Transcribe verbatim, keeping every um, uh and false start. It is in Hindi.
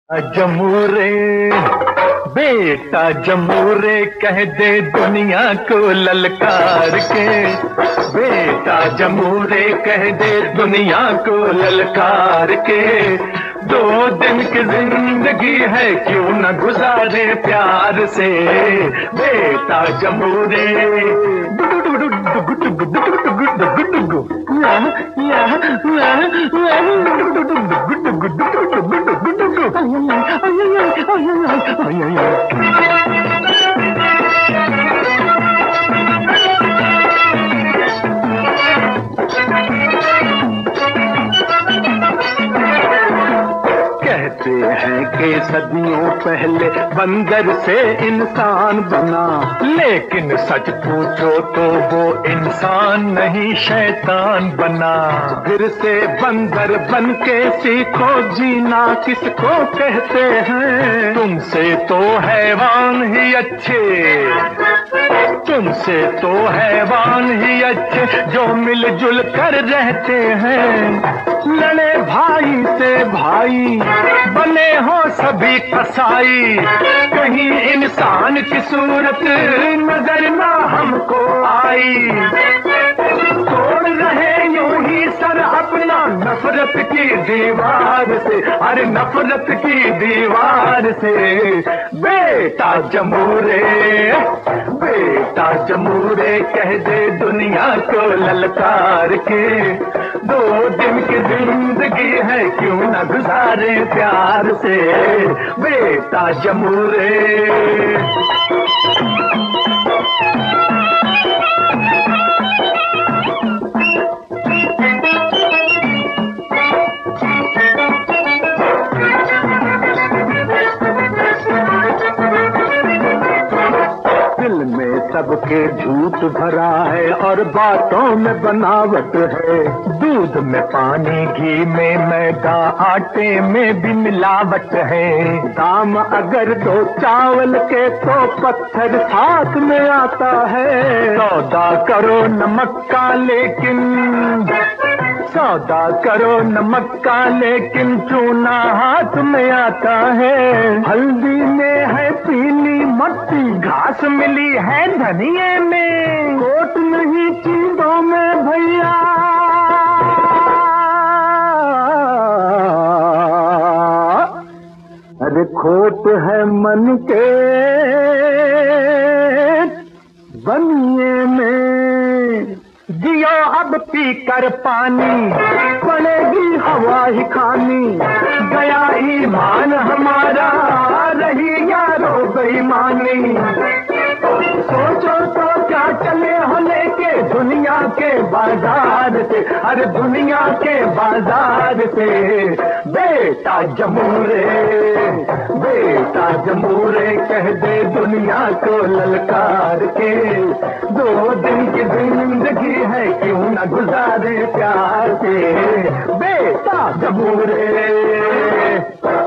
जमूरे बेटा जमूरे कह दे दुनिया को ललकार के। बेटा जमूरे कह दे दुनिया को ललकार के। दो दिन की जिंदगी है क्यों न गुजारे प्यार से। बेटा जमूरे कहते हैं कि सदियों पहले बंदर से इंसान बना, लेकिन सच पूछो तो वो इंसान नहीं शैतान बना। फिर से बंदर बन के सीखो जीना किसको कहते हैं। तुमसे तो हैवान ही अच्छे, तुमसे तो हैवान ही अच्छे जो मिलजुल कर रहते हैं। लड़े भाई से भाई बने हो सभी कसाई, कहीं इंसान की सूरत नजर ना हमको आई। तोड़ रहे यूं ही सर अपना नफरत की दीवार से, अरे नफरत की दीवार से। बेटा जमूरे बेटा जमूरे कह दे दुनिया को ललकार के। दो दिन की जिंदगी है क्यों न गुजारे प्यार से। बेटा जमूरे दिल में सबके झूठ भरा है और बातों में बनावट है। दूध में पानी, घी में मैदा, आटे में भी मिलावट है। दाम अगर दो चावल के तो पत्थर साथ में आता है। सौदा करो नमक का लेकिन सौदा करो नमक का लेकिन चूना हाथ में आता है। हल्दी में है पीली मट्टी, घास मिली है धनिये में। कोट नहीं चीजों में भैया, अरे खोट है मन के बनिए में। जियो अब पी कर पानी, पड़ेगी हवा ही खानी। गया ईमान हमारा, रही यारो बेईमानी। सोचो तो क्या चले हो लेके दुनिया के बाजार से, अरे दुनिया के बाजार से। बेटा जमूरे बेटा जमूरे कह दे दुनिया को ललकार के। दो दिन की जिंदगी है क्यों न गुजारे प्यार से। बेटा जमूरे